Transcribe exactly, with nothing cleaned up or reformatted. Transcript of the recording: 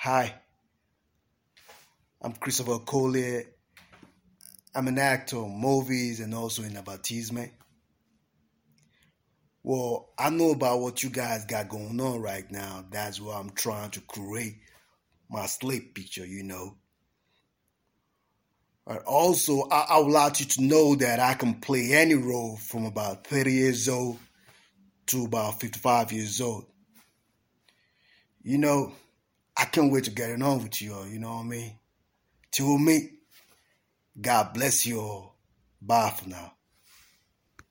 Hi, I'm Christopher Collier. I'm an actor in movies and also in advertisement. Well, I know about what you guys got going on right now. That's why I'm trying to create my sleep picture, you know. But also, I, I would like you to know that I can play any role from about thirty years old to about fifty-five years old. You know, I can't wait to get it on with you all, you know what I mean? Till we meet, God bless you all. Bye for now.